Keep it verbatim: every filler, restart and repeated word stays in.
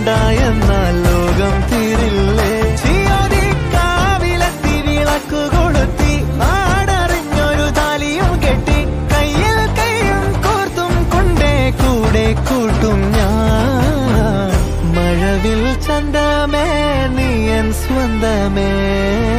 ഉണ്ടായെന്നാൽ ലോകം തീരില്ലേ ചിയോദിക്കാവിലെത്തി വിളക്കു കൊളുത്തി നാടറിഞ്ഞൊരു താലിയും കെട്ടി കയ്യിൽ കൈയും കോർത്തും കൊണ്ടേ കൂടെ കൂട്ടും ഞാൻ മഴവിൽ ചന്തമേ നീയൻ സ്വന്തമേ